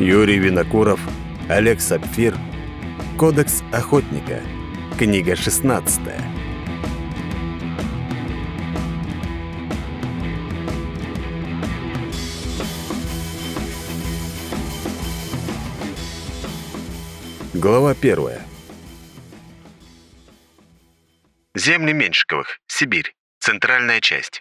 Юрий Винокуров, Олег Сапфир. Кодекс охотника. Книга 16. Глава 1. Земли Меньшиковых, Сибирь. Центральная часть.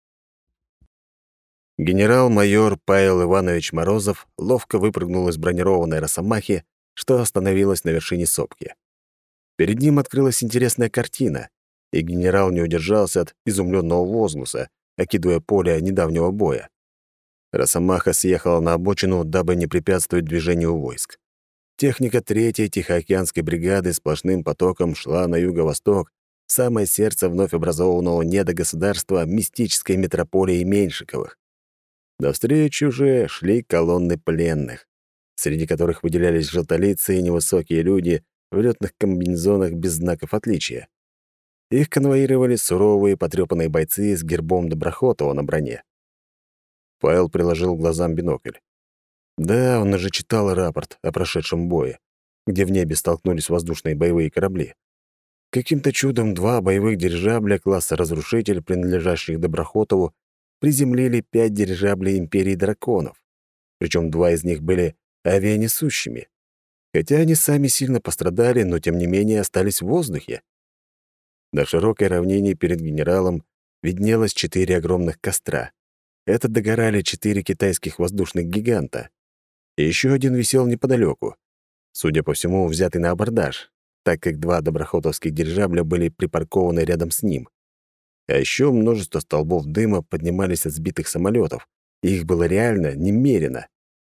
Генерал-майор Павел Иванович Морозов ловко выпрыгнул из бронированной росомахи, что остановилась на вершине сопки. Перед ним открылась интересная картина, и генерал не удержался от изумленного возгласа, окидывая поле недавнего боя. Росомаха съехала на обочину, дабы не препятствовать движению войск. Техника 3-й Тихоокеанской бригады сплошным потоком шла на юго-восток, в самое сердце вновь образованного недогосударства мистической метрополии Меньшиковых. Навстречу же шли колонны пленных, среди которых выделялись желтолицые и невысокие люди в лётных комбинезонах без знаков отличия. Их конвоировали суровые потрёпанные бойцы с гербом Доброхотова на броне. Павел приложил к глазам бинокль. Да, он уже читал рапорт о прошедшем бое, где в небе столкнулись воздушные боевые корабли. Каким-то чудом 2 боевых дирижабля класса «Разрушитель», принадлежащих Доброхотову, приземлили 5 дирижаблей Империи Драконов. Причем 2 из них были авианесущими. Хотя они сами сильно пострадали, но тем не менее остались в воздухе. На широкой равнине перед генералом виднелось 4 огромных костра. Это догорали 4 китайских воздушных гиганта. И еще один висел неподалеку. Судя по всему, взятый на абордаж, так как 2 доброхотовских дирижабля были припаркованы рядом с ним. А еще множество столбов дыма поднимались от сбитых самолетов, и их было реально немерено.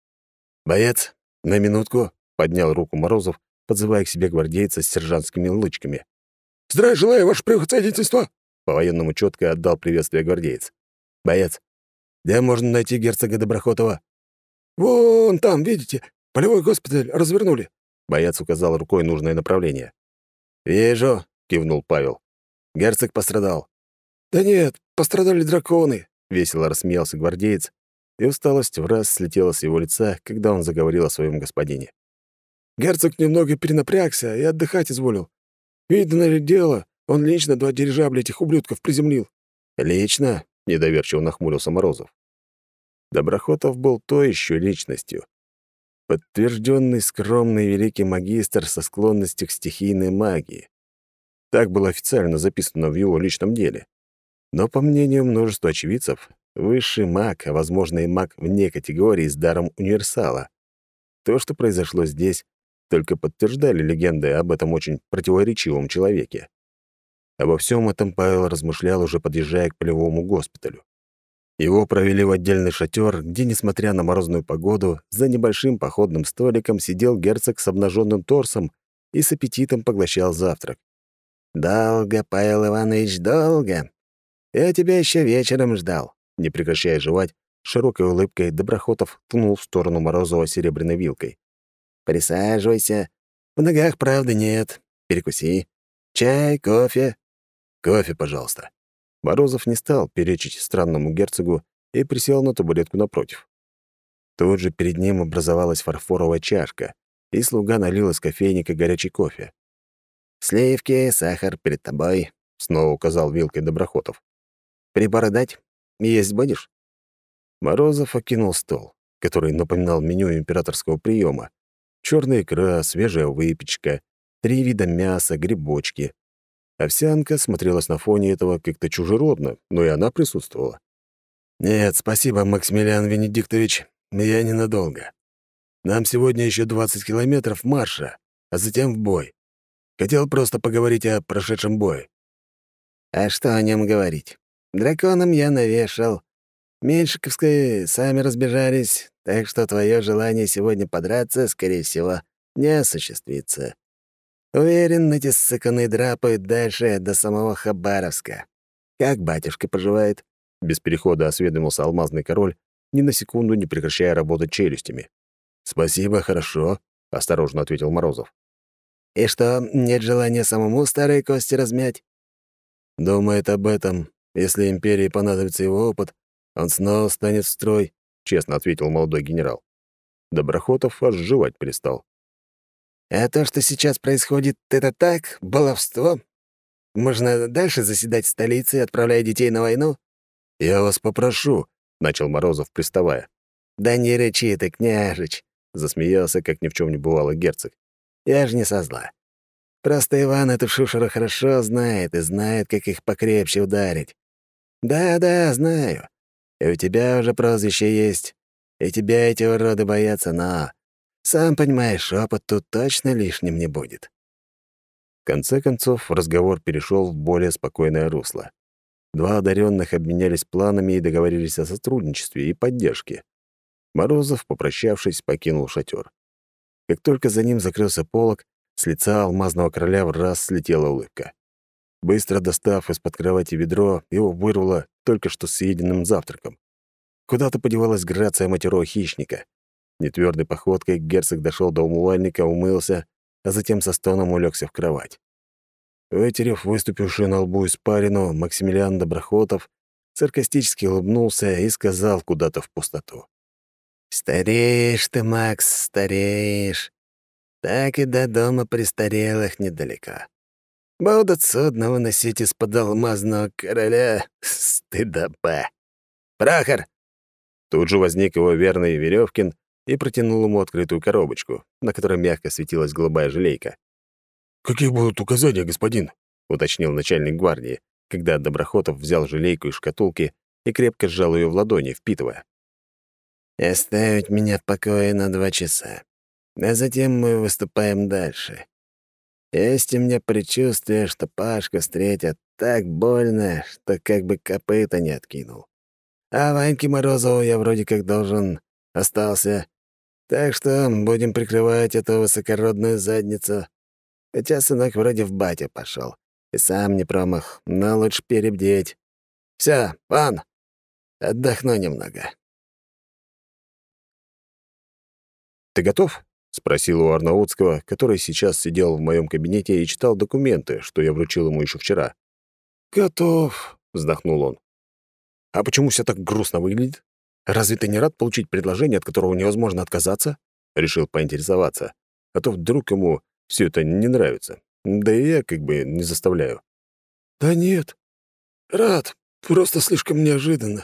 «Боец, на минутку!» — поднял руку Морозов, подзывая к себе гвардейца с сержантскими лычками. «Здравия желаю, ваше превосходительство!» — по-военному четко отдал приветствие гвардеец. «Боец, где можно найти герцога Доброхотова?» «Вон там, видите, полевой госпиталь развернули». Боец указал рукой нужное направление. «Вижу», — кивнул Павел. «Герцог пострадал». «Да нет, пострадали драконы», — весело рассмеялся гвардеец, и усталость враз слетела с его лица, когда он заговорил о своем господине. «Герцог немного перенапрягся и отдыхать изволил. Видно ли дело, он лично 2 дирижабля этих ублюдков приземлил». «Лично?» — недоверчиво нахмурился Морозов. Доброхотов был той еще личностью. Подтвержденный скромный великий магистр со склонностью к стихийной магии. Так было официально записано в его личном деле. Но, по мнению множества очевидцев, высший маг, а, возможно, и маг вне категории с даром универсала. То, что произошло здесь, только подтверждали легенды об этом очень противоречивом человеке. Обо всем этом Павел размышлял, уже подъезжая к полевому госпиталю. Его провели в отдельный шатер, где, несмотря на морозную погоду, за небольшим походным столиком сидел герцог с обнаженным торсом и с аппетитом поглощал завтрак. «Долго, Павел Иванович, долго. Я тебя еще вечером ждал», — не прекращая жевать, широкой улыбкой Доброхотов ткнул в сторону Морозова серебряной вилкой. «Присаживайся. В ногах правды нет. Перекуси. Чай, кофе?» «Кофе, пожалуйста». Морозов не стал перечить странному герцогу и присел на табуретку напротив. Тут же перед ним образовалась фарфоровая чашка, и слуга налил из кофейника горячий кофе. «Сливки, сахар перед тобой», — снова указал вилкой Доброхотов. «Приборы дать? Есть будешь?» Морозов окинул стол, который напоминал меню императорского приема. Черная икра, свежая выпечка, 3 вида мяса, грибочки. Овсянка смотрелась на фоне этого как-то чужеродно, но и она присутствовала. «Нет, спасибо, Максимилиан Венедиктович, я ненадолго. Нам сегодня еще 20 километров марша, а затем в бой. Хотел просто поговорить о прошедшем бое». «А что о нем говорить? Драконам я навешал. Меньшиковские сами разбежались, так что твое желание сегодня подраться, скорее всего, не осуществится. Уверен, эти ссыканы драпают дальше до самого Хабаровска. Как батюшка поживает?» Без перехода осведомился алмазный король, ни на секунду не прекращая работать челюстями. «Спасибо, хорошо», — осторожно ответил Морозов. «И что, нет желания самому старые кости размять?» «Думает об этом. Если империи понадобится его опыт, он снова станет в строй», — честно ответил молодой генерал. Доброхотов аж жевать перестал. «А то, что сейчас происходит, это так, баловство? Можно дальше заседать в столице, отправляя детей на войну?» «Я вас попрошу», — начал Морозов, приставая. «Да не рычи ты, княжич», — засмеялся, как ни в чем не бывало герцог. «Я же не со зла. Просто Иван эту шушеру хорошо знает и знает, как их покрепче ударить. Да-да, знаю. И у тебя уже прозвище есть, и тебя эти уроды боятся, но, сам понимаешь, опыт тут точно лишним не будет». В конце концов, разговор перешел в более спокойное русло. Два одаренных обменялись планами и договорились о сотрудничестве и поддержке. Морозов, попрощавшись, покинул шатер. Как только за ним закрылся полог, с лица алмазного короля в раз слетела улыбка. Быстро достав из-под кровати ведро, его вырвало только что съеденным завтраком. Куда-то подевалась грация матерого хищника. Нетвёрдой походкой герцог дошел до умывальника, умылся, а затем со стоном улегся в кровать. Вытерев выступившую на лбу испарину, Максимилиан Доброхотов саркастически улыбнулся и сказал куда-то в пустоту. «Стареешь ты, Макс, стареешь. Так и до дома престарелых недалеко. Будут судно выносить из-под алмазного короля. Стыдоба. Прохор!» Тут же возник его верный Веревкин и протянул ему открытую коробочку, на которой мягко светилась голубая желейка. «Какие будут указания, господин?» — уточнил начальник гвардии, когда Доброхотов взял желейку из шкатулки и крепко сжал ее в ладони, впитывая. «Оставить меня в покое на 2 часа. А затем мы выступаем дальше. Есть у меня предчувствие, что Пашку встретят так больно, что как бы копыта не откинул. А Ваньке Морозову я вроде как должен остался. Так что будем прикрывать эту высокородную задницу. Хотя сынок вроде в батя пошел. И сам не промах, но лучше перебдеть. Все, пан, отдохну немного». «Ты готов?» — спросил у Арнаутского, который сейчас сидел в моем кабинете и читал документы, что я вручил ему еще вчера. «Готов», — вздохнул он. «А почему все так грустно выглядит? Разве ты не рад получить предложение, от которого невозможно отказаться?» Решил поинтересоваться. А то вдруг ему все это не нравится. Да и я как бы не заставляю. «Да нет. Рад. Просто слишком неожиданно».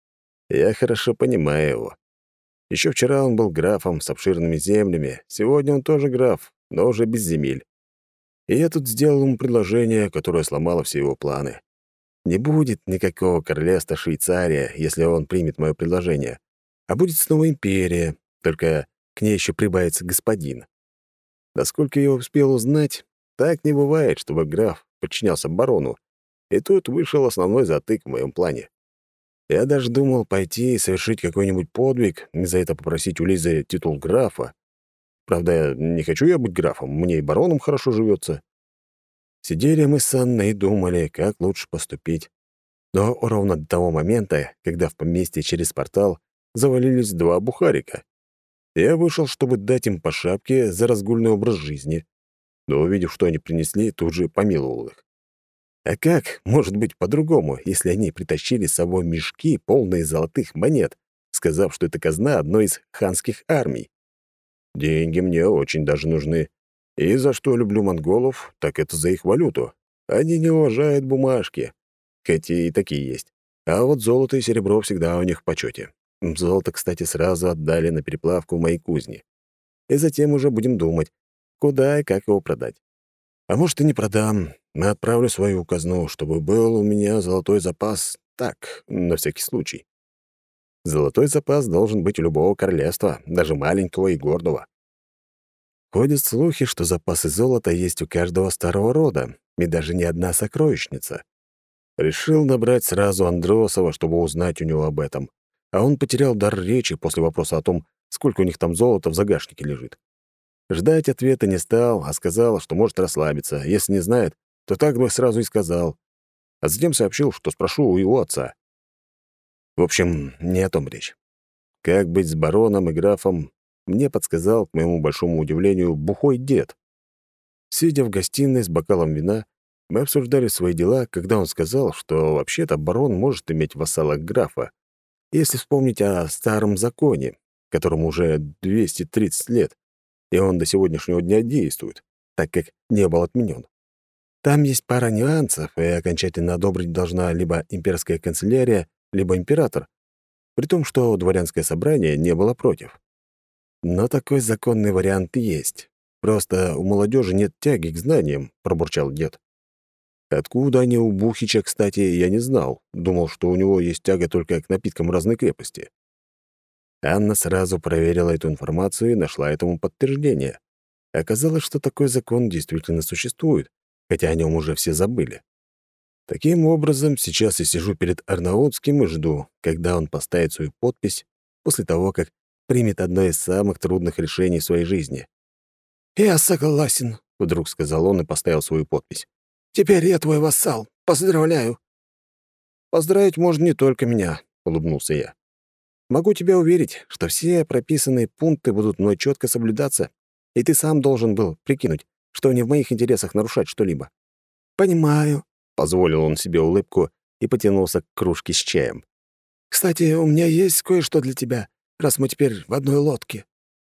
Я хорошо понимаю его. Еще вчера он был графом с обширными землями, сегодня он тоже граф, но уже без земель. И я тут сделал ему предложение, которое сломало все его планы. Не будет никакого королевства Швейцария, если он примет мое предложение, а будет снова империя, только к ней еще прибавится господин. Насколько я успел узнать, так не бывает, чтобы граф подчинялся барону, и тут вышел основной затык в моем плане. Я даже думал пойти и совершить какой-нибудь подвиг, и за это попросить у Лизы титул графа. Правда, не хочу я быть графом, мне и бароном хорошо живется. Сидели мы с Анной и думали, как лучше поступить. Но ровно до того момента, когда в поместье через портал завалились 2 бухарика. Я вышел, чтобы дать им по шапке за разгульный образ жизни. Но, увидев, что они принесли, тут же помиловал их. А как может быть по-другому, если они притащили с собой мешки, полные золотых монет, сказав, что это казна одной из ханских армий? Деньги мне очень даже нужны. И за что люблю монголов, так это за их валюту. Они не уважают бумажки, хотя и такие есть. А вот золото и серебро всегда у них в почете. Золото, кстати, сразу отдали на переплавку в моей кузне. И затем уже будем думать, куда и как его продать. А может, и не продам, а отправлю свою казну, чтобы был у меня золотой запас, так, на всякий случай. Золотой запас должен быть у любого королевства, даже маленького и гордого. Ходят слухи, что запасы золота есть у каждого старого рода, и даже не одна сокровищница. Решил набрать сразу Андросова, чтобы узнать у него об этом. А он потерял дар речи после вопроса о том, сколько у них там золота в загашнике лежит. Ждать ответа не стал, а сказал, что может расслабиться. Если не знает, то так бы сразу и сказал. А затем сообщил, что спрошу у его отца. В общем, не о том речь. Как быть с бароном и графом, мне подсказал, к моему большому удивлению, бухой дед. Сидя в гостиной с бокалом вина, мы обсуждали свои дела, когда он сказал, что вообще-то барон может иметь вассала графа, если вспомнить о старом законе. которому уже 230 лет, и он до сегодняшнего дня действует, так как не был отменен. Там есть пара нюансов, и окончательно одобрить должна либо имперская канцелярия, либо император, при том, что дворянское собрание не было против. Но такой законный вариант есть. Просто у молодежи нет тяги к знаниям, пробурчал дед. Откуда они у Бухича, кстати, я не знал. Думал, что у него есть тяга только к напиткам разной крепости. Анна сразу проверила эту информацию и нашла этому подтверждение. Оказалось, что такой закон действительно существует, хотя о нем уже все забыли. Таким образом, сейчас я сижу перед Арнаутским и жду, когда он поставит свою подпись после того, как примет одно из самых трудных решений в своей жизни. «Я согласен», — вдруг сказал он и поставил свою подпись. «Теперь я твой вассал. Поздравляю». «Поздравить можно не только меня», — улыбнулся я. «Могу тебя уверить, что все прописанные пункты будут мной четко соблюдаться, и ты сам должен был прикинуть, что не в моих интересах нарушать что-либо». «Понимаю», — позволил он себе улыбку и потянулся к кружке с чаем. «Кстати, у меня есть кое-что для тебя, раз мы теперь в одной лодке».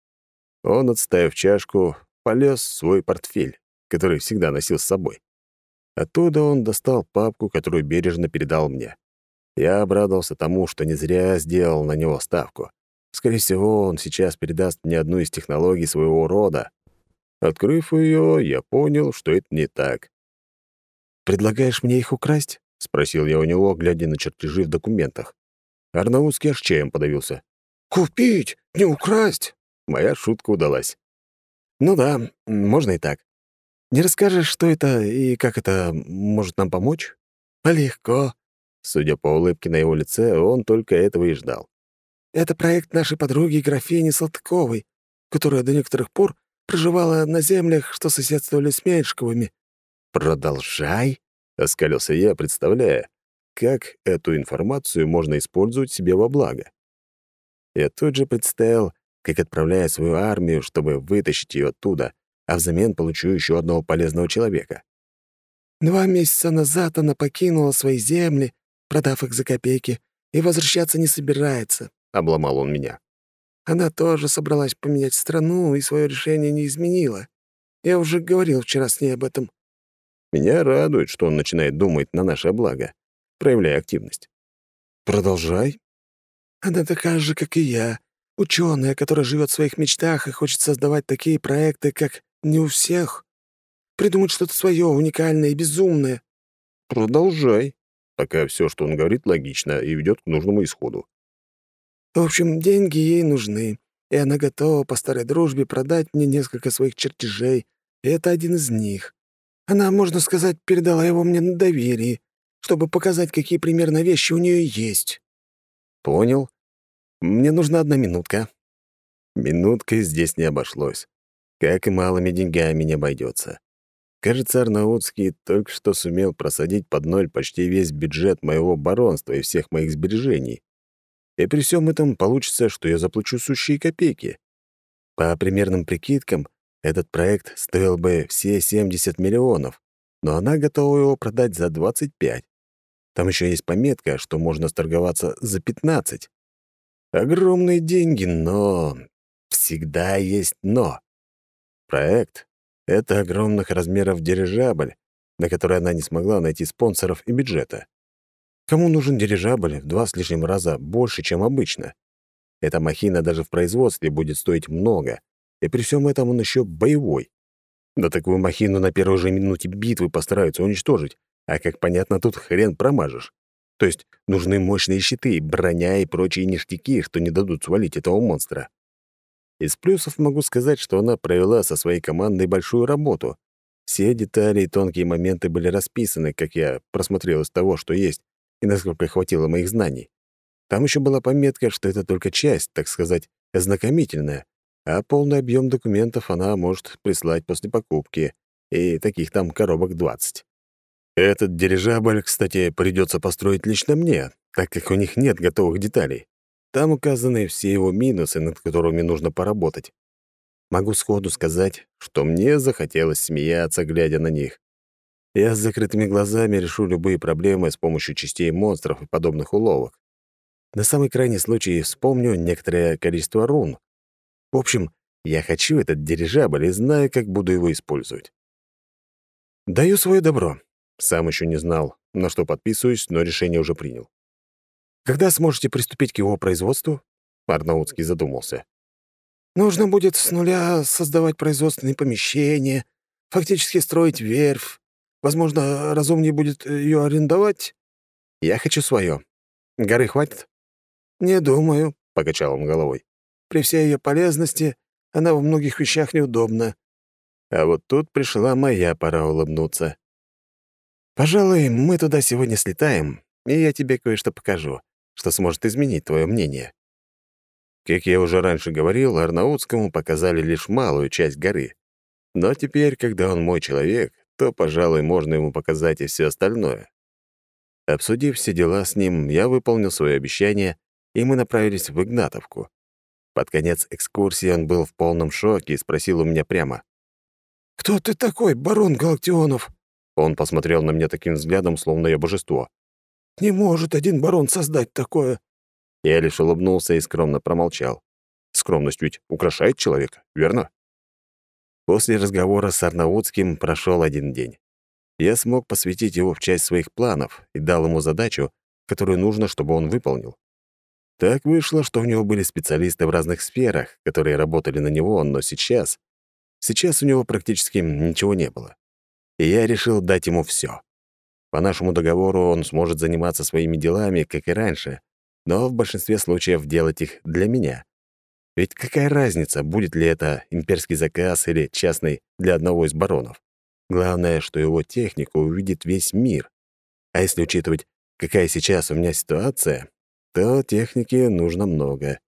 Он, отставив чашку, полез в свой портфель, который всегда носил с собой. Оттуда он достал папку, которую бережно передал мне. Я обрадовался тому, что не зря сделал на него ставку. Скорее всего, он сейчас передаст мне одну из технологий своего рода. Открыв ее, я понял, что это не так. «Предлагаешь мне их украсть?» — спросил я у него, глядя на чертежи в документах. Арнаутский аж чаем подавился. «Купить, не украсть!» Моя шутка удалась. «Ну да, можно и так. Не расскажешь, что это и как это может нам помочь?» «Легко. Судя по улыбке на его лице, он только этого и ждал. Это проект нашей подруги графини Салтыковой, которая до некоторых пор проживала на землях, что соседствовали с Меньшиковыми». «Продолжай», — оскалился я, представляя, как эту информацию можно использовать себе во благо. Я тут же представил, как отправляю свою армию, чтобы вытащить ее оттуда, а взамен получу еще одного полезного человека. 2 месяца назад она покинула свои земли, продав их за копейки, и возвращаться не собирается. Обломал он меня. Она тоже собралась поменять страну и свое решение не изменила. Я уже говорил вчера с ней об этом. Меня радует, что он начинает думать на наше благо, проявляя активность. «Продолжай». Она такая же, как и я. Ученая, которая живет в своих мечтах и хочет создавать такие проекты, как не у всех. Придумать что-то свое, уникальное и безумное. «Продолжай». Пока все, что он говорит, логично и ведет к нужному исходу. В общем, деньги ей нужны, и она готова по старой дружбе продать мне несколько своих чертежей, и это один из них. Она, можно сказать, передала его мне на доверие, чтобы показать, какие примерно вещи у нее есть. «Понял. Мне нужна 1 минутка». Минуткой здесь не обошлось. Как и малыми деньгами не обойдется. Кажется, Арнаутский только что сумел просадить под ноль почти весь бюджет моего баронства и всех моих сбережений. И при всем этом получится, что я заплачу сущие копейки. По примерным прикидкам, этот проект стоил бы все 70 миллионов, но она готова его продать за 25. Там еще есть пометка, что можно сторговаться за 15. Огромные деньги, но всегда есть «но». Проект — это огромных размеров дирижабль, на который она не смогла найти спонсоров и бюджета. Кому нужен дирижабль в 2 с лишним раза больше, чем обычно? Эта махина даже в производстве будет стоить много, и при всем этом он еще боевой. Да такую махину на первой же минуте битвы постараются уничтожить, а, как понятно, тут хрен промажешь. То есть нужны мощные щиты, броня и прочие ништяки, что не дадут свалить этого монстра. Из плюсов могу сказать, что она провела со своей командой большую работу. Все детали и тонкие моменты были расписаны, как я просмотрел из того, что есть, и насколько хватило моих знаний. Там еще была пометка, что это только часть, так сказать, ознакомительная, а полный объем документов она может прислать после покупки, и таких там коробок 20. Этот дирижабль, кстати, придется построить лично мне, так как у них нет готовых деталей. Там указаны все его минусы, над которыми нужно поработать. Могу сходу сказать, что мне захотелось смеяться, глядя на них. Я с закрытыми глазами решу любые проблемы с помощью частей монстров и подобных уловок. На самый крайний случай вспомню некоторое количество рун. В общем, я хочу этот дирижабль и знаю, как буду его использовать. Даю свое добро. Сам еще не знал, на что подписываюсь, но решение уже принял. Когда сможете приступить к его производству? Арнаутский задумался. Нужно будет с нуля создавать производственные помещения, фактически строить верфь. Возможно, разумнее будет ее арендовать? Я хочу свое. Горы хватит? Не думаю, — покачал он головой. При всей ее полезности она во многих вещах неудобна. А вот тут пришла моя пора улыбнуться. Пожалуй, мы туда сегодня слетаем, и я тебе кое-что покажу, что сможет изменить твое мнение. Как я уже раньше говорил, Арнаутскому показали лишь малую часть горы. Но теперь, когда он мой человек, то, пожалуй, можно ему показать и все остальное. Обсудив все дела с ним, я выполнил свое обещание, и мы направились в Игнатовку. Под конец экскурсии он был в полном шоке и спросил у меня прямо. «Кто ты такой, барон Галактионов?» Он посмотрел на меня таким взглядом, словно я божество. «Не может один барон создать такое». Я лишь улыбнулся и скромно промолчал. Скромность ведь украшает человека, верно? После разговора с Арнаутским прошел один день. Я смог посвятить его в часть своих планов и дал ему задачу, которую нужно, чтобы он выполнил. Так вышло, что у него были специалисты в разных сферах, которые работали на него, но сейчас у него практически ничего не было. И я решил дать ему все. По нашему договору он сможет заниматься своими делами, как и раньше, но в большинстве случаев делать их для меня. Ведь какая разница, будет ли это имперский заказ или частный для одного из баронов? Главное, что его технику увидит весь мир. А если учитывать, какая сейчас у меня ситуация, то техники нужно много.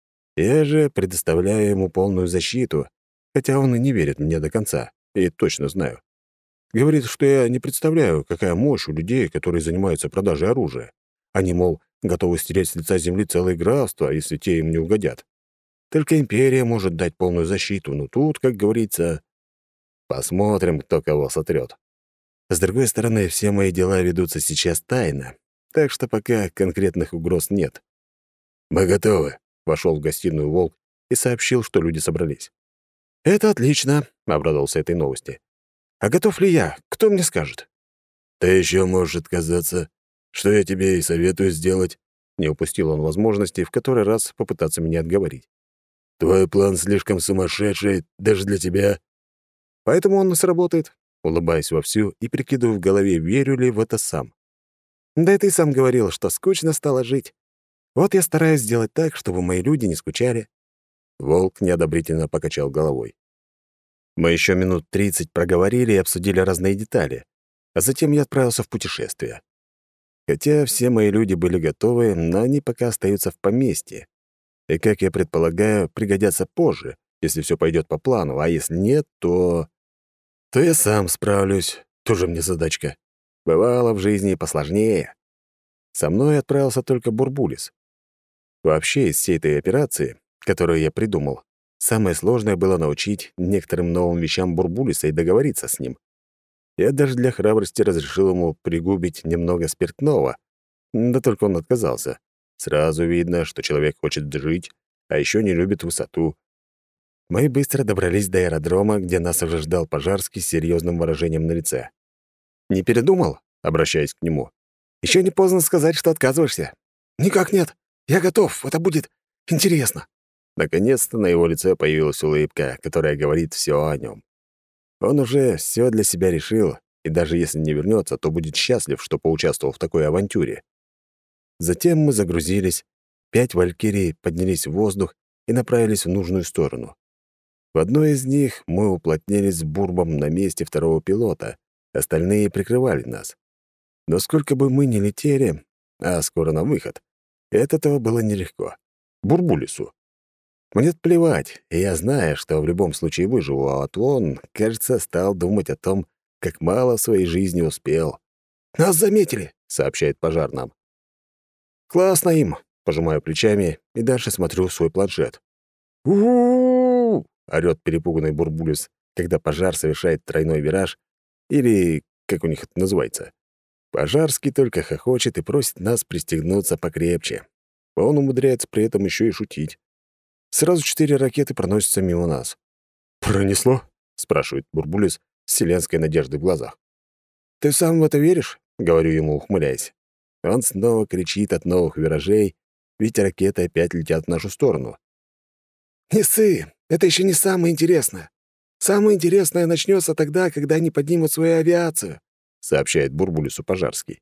Я же предоставляю ему полную защиту, хотя он и не верит мне до конца, и точно знаю. Говорит, что я не представляю, какая мощь у людей, которые занимаются продажей оружия. Они, мол, готовы стереть с лица земли целые графства, если те им не угодят. Только империя может дать полную защиту, но тут, как говорится, посмотрим, кто кого сотрет. С другой стороны, все мои дела ведутся сейчас тайно, так что пока конкретных угроз нет. «Мы готовы», — вошел в гостиную Волк и сообщил, что люди собрались. «Это отлично», — обрадовался этой новости. «А готов ли я? Кто мне скажет?» «Ты еще можешь отказаться, что я тебе и советую сделать». Не упустил он возможности в который раз попытаться меня отговорить. «Твой план слишком сумасшедший даже для тебя». «Поэтому он и сработает», — улыбаясь вовсю и прикидываю в голове, верю ли в это сам. «Да и ты сам говорил, что скучно стало жить. Вот я стараюсь сделать так, чтобы мои люди не скучали». Волк неодобрительно покачал головой. Мы еще минут 30 проговорили и обсудили разные детали, а затем я отправился в путешествие. Хотя все мои люди были готовы, но они пока остаются в поместье. И, как я предполагаю, пригодятся позже, если все пойдет по плану, а если нет, то я сам справлюсь. Тоже мне задачка. Бывало в жизни и посложнее. Со мной отправился только Бурбулис. Вообще, из всей этой операции, которую я придумал, самое сложное было научить некоторым новым вещам Бурбулиса и договориться с ним. Я даже для храбрости разрешил ему пригубить немного спиртного, да только он отказался. Сразу видно, что человек хочет жить, а еще не любит высоту. Мы быстро добрались до аэродрома, где нас уже ждал Пожарский с серьезным выражением на лице. «Не передумал?» — обращаясь к нему. «Еще не поздно сказать, что отказываешься». «Никак нет. Я готов. Это будет интересно». Наконец-то на его лице появилась улыбка, которая говорит все о нем. Он уже все для себя решил, и даже если не вернется, то будет счастлив, что поучаствовал в такой авантюре. Затем мы загрузились, 5 валькирий поднялись в воздух и направились в нужную сторону. В одной из них мы уплотнились с Бурбом на месте второго пилота, остальные прикрывали нас. Но сколько бы мы ни летели, а скоро на выход, от этого было нелегко. Бурбулису. Мне плевать, и я знаю, что в любом случае выживу, а вот он, кажется, стал думать о том, как мало в своей жизни успел. «Нас заметили», — сообщает пожар нам. «Классно им», — пожимаю плечами и дальше смотрю в свой планшет. «У-у-у!» — орёт перепуганный Бурбулис, когда пожар совершает тройной вираж, или как у них это называется. Пожарский только хохочет и просит нас пристегнуться покрепче. а он умудряется при этом еще и шутить. Сразу 4 ракеты проносятся мимо нас. «Пронесло?» — спрашивает Бурбулис с вселенской надеждой в глазах. «Ты сам в это веришь?» — говорю ему, ухмыляясь. Он снова кричит от новых виражей, ведь ракеты опять летят в нашу сторону. «Не ссы, это еще не самое интересное. Самое интересное начнется тогда, когда они поднимут свою авиацию», — сообщает Бурбулису Пожарский.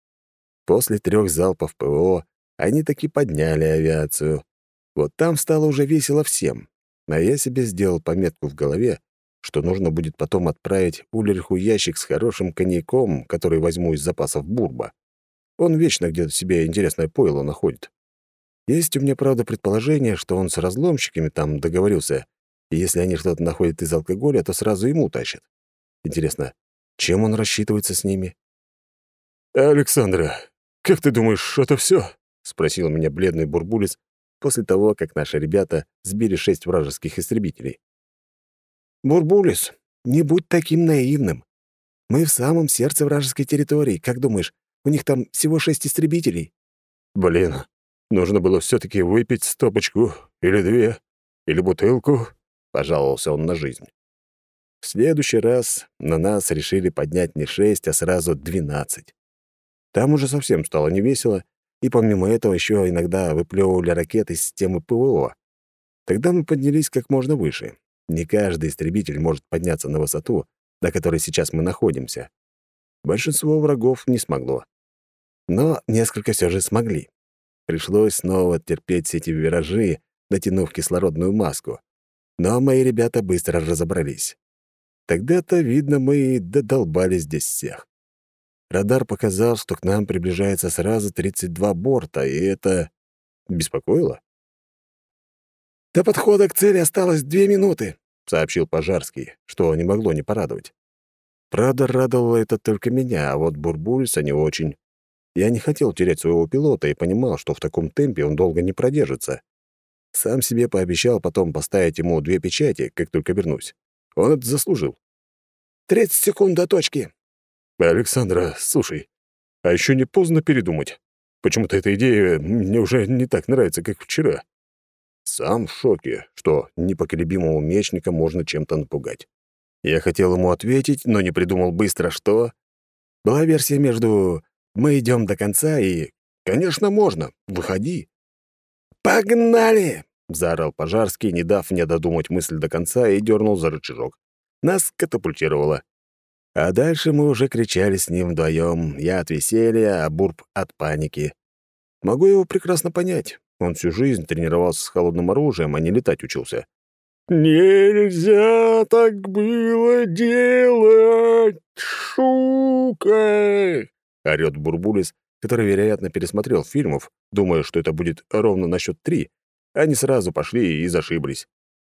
После 3 залпов ПВО они таки подняли авиацию. Вот там стало уже весело всем. А я себе сделал пометку в голове, что нужно будет потом отправить Ульриху ящик с хорошим коньяком, который возьму из запасов Бурба. Он вечно где-то себе интересное пойло находит. Есть у меня, правда, предположение, что он с разломщиками там договорился, и если они что-то находят из алкоголя, то сразу ему тащат. Интересно, чем он рассчитывается с ними? «Александра, как ты думаешь, это все? Спросил меня бледный Бурбулис после того, как наши ребята сбили 6 вражеских истребителей. «Бурбулис, не будь таким наивным. Мы в самом сердце вражеской территории. Как думаешь, у них там всего 6 истребителей?» «Блин, нужно было все таки выпить стопочку, или 2, или бутылку», — пожаловался он на жизнь. В следующий раз на нас решили поднять не 6, а сразу 12. Там уже совсем стало невесело, и помимо этого еще иногда выплевывали ракеты из системы ПВО. Тогда мы поднялись как можно выше. Не каждый истребитель может подняться на высоту, до которой сейчас мы находимся. Большинство врагов не смогло. Но несколько все же смогли. Пришлось снова терпеть все эти виражи, натянув кислородную маску. Но мои ребята быстро разобрались. Тогда-то, видно, мы и додолбали здесь всех. Радар показал, что к нам приближается сразу 32 борта, и это беспокоило. «До подхода к цели осталось 2 минуты», — сообщил Пожарский, что не могло не порадовать. Правда, радовало это только меня, а вот Бурбулиса не очень. Я не хотел терять своего пилота и понимал, что в таком темпе он долго не продержится. Сам себе пообещал потом поставить ему 2 печати, как только вернусь. Он это заслужил. 30 секунд до точки. «Александра, слушай, а еще не поздно передумать? Почему-то эта идея мне уже не так нравится, как вчера». Сам в шоке, что непоколебимого мечника можно чем-то напугать. Я хотел ему ответить, но не придумал быстро, что... Была версия между «мы идем до конца» и «конечно, можно, выходи». «Погнали!» — заорал Пожарский, не дав мне додумать мысль до конца, и дернул за рычажок. Нас катапультировало. А дальше мы уже кричали с ним вдвоем. Я от веселья, а Бурб от паники. Могу его прекрасно понять. Он всю жизнь тренировался с холодным оружием, а не летать учился. «Нельзя так было делать, шука!» — орёт Бурбулис, который, вероятно, пересмотрел фильмов, думая, что это будет ровно на счет 3. Они сразу пошли и зашиблись.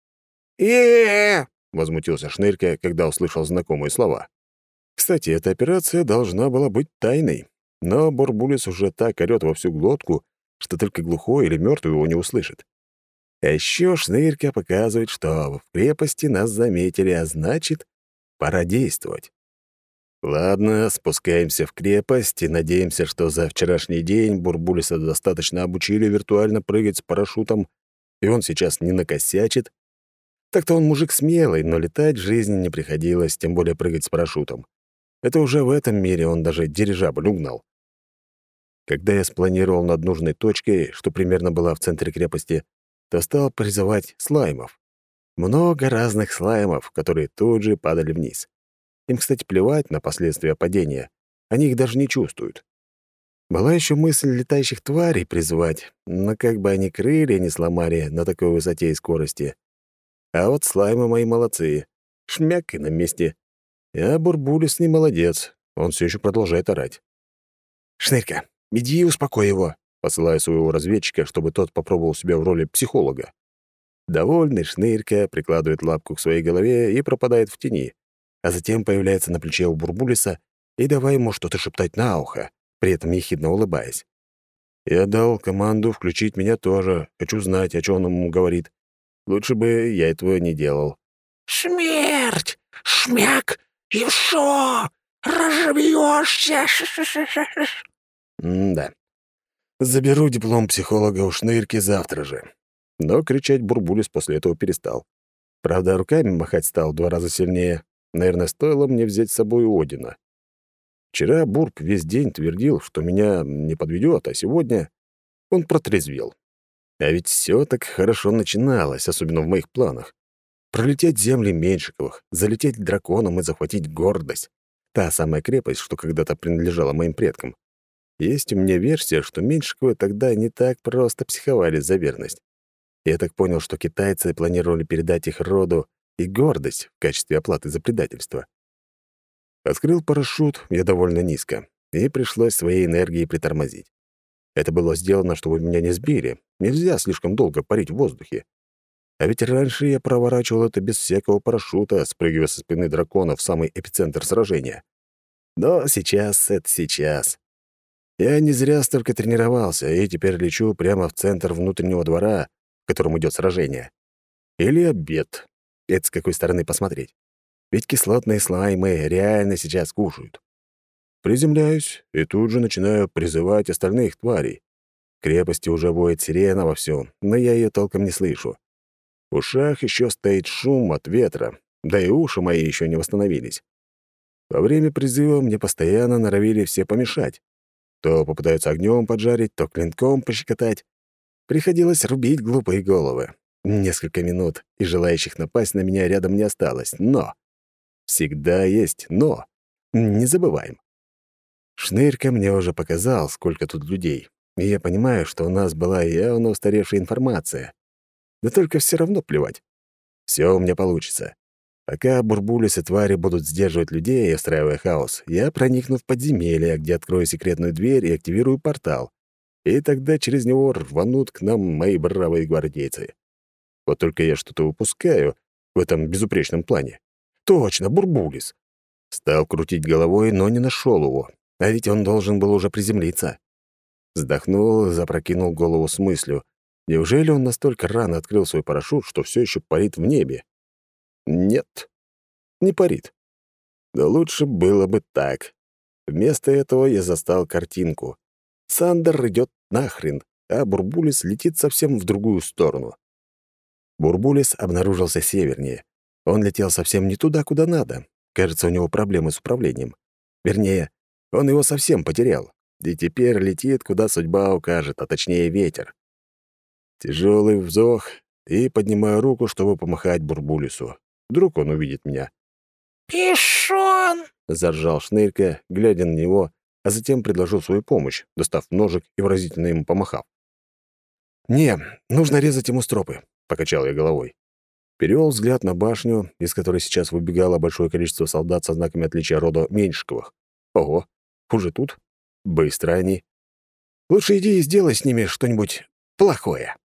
Возмутился Шнырька, когда услышал знакомые слова. Кстати, эта операция должна была быть тайной, но Бурбулис уже так орёт во всю глотку, что только глухой или мертвый его не услышит. А еще Шнырька показывает, что в крепости нас заметили, а значит, пора действовать. Ладно, спускаемся в крепость и надеемся, что за вчерашний день Бурбулиса достаточно обучили виртуально прыгать с парашютом, и он сейчас не накосячит. Так-то он мужик смелый, но летать в жизни не приходилось, тем более прыгать с парашютом. Это уже в этом мире он даже дирижабль угнал. Когда я спланировал над нужной точкой, что примерно была в центре крепости, то стал призывать слаймов. Много разных слаймов, которые тут же падали вниз. Им, кстати, плевать на последствия падения. Они их даже не чувствуют. Была еще мысль летающих тварей призывать, но как бы они крылья не сломали на такой высоте и скорости. А вот слаймы мои молодцы. Шмяк и на месте. А Бурбулис не молодец. Он все еще продолжает орать. «Шнырька, иди и успокой его», посылая своего разведчика, чтобы тот попробовал себя в роли психолога. Довольный Шнырька прикладывает лапку к своей голове и пропадает в тени, а затем появляется на плече у Бурбулиса и давай ему что-то шептать на ухо, при этом ехидно улыбаясь. Я дал команду включить меня тоже. Хочу знать, о чем он ему говорит. Лучше бы я этого не делал. «Смерть! Шмяк! Еще! Разобьешься!» Да. Заберу диплом психолога у Шнырки завтра же. Но кричать Бурбулис после этого перестал. Правда, руками махать стал в 2 раза сильнее. Наверное, стоило мне взять с собой Одина. Вчера Бурб весь день твердил, что меня не подведет, а сегодня он протрезвел. А ведь все так хорошо начиналось, особенно в моих планах. Пролететь земли Меньшиковых, залететь к драконам и захватить гордость. Та самая крепость, что когда-то принадлежала моим предкам. Есть у меня версия, что Меньшиковы тогда не так просто психовали за верность. Я так понял, что китайцы планировали передать их роду и гордость в качестве оплаты за предательство. Открыл парашют я довольно низко, и пришлось своей энергией притормозить. Это было сделано, чтобы меня не сбили. Нельзя слишком долго парить в воздухе. А ведь раньше я проворачивал это без всякого парашюта, спрыгивая со спины дракона в самый эпицентр сражения. Но сейчас — это сейчас. Я не зря столько тренировался, и теперь лечу прямо в центр внутреннего двора, в котором идет сражение. Или обед. Это с какой стороны посмотреть. Ведь кислотные слаймы реально сейчас кушают. Приземляюсь и тут же начинаю призывать остальных тварей. В крепости уже воет сирена вовсю, но я ее толком не слышу. В ушах еще стоит шум от ветра, да и уши мои еще не восстановились. Во время призыва мне постоянно норовили все помешать. То попытаются огнем поджарить, то клинком пощекотать. Приходилось рубить глупые головы. Несколько минут, и желающих напасть на меня рядом не осталось. Но! Всегда есть «но». Не забываем. Шнырька мне уже показал, сколько тут людей, и я понимаю, что у нас была явно устаревшая информация. Да только все равно плевать. Все у меня получится. Пока бурбулис и твари будут сдерживать людей, устраивая хаос, я проникну в подземелье, где открою секретную дверь и активирую портал. И тогда через него рванут к нам мои бравые гвардейцы. Вот только я что-то упускаю в этом безупречном плане. Точно, бурбулис. Стал крутить головой, но не нашел его. А ведь он должен был уже приземлиться. Вздохнул, запрокинул голову с мыслью. Неужели он настолько рано открыл свой парашют, что все еще парит в небе? Нет, не парит. Но лучше было бы так. Вместо этого я застал картинку. Сандер идет нахрен, а Бурбулис летит совсем в другую сторону. Бурбулис обнаружился севернее. Он летел совсем не туда, куда надо. Кажется, у него проблемы с управлением. Вернее, он его совсем потерял. И теперь летит, куда судьба укажет, а точнее ветер. Тяжелый вздох, и поднимаю руку, чтобы помахать Бурбулису. Вдруг он увидит меня. «Пишон!» — заржал Шнырька, глядя на него, а затем предложил свою помощь, достав ножик и выразительно ему помахав. «Не, нужно резать ему стропы», — покачал я головой. Перевел взгляд на башню, из которой сейчас выбегало большое количество солдат со знаками отличия рода Меньшиковых. Ого, уже тут? Быстро они. Лучше иди и сделай с ними что-нибудь плохое.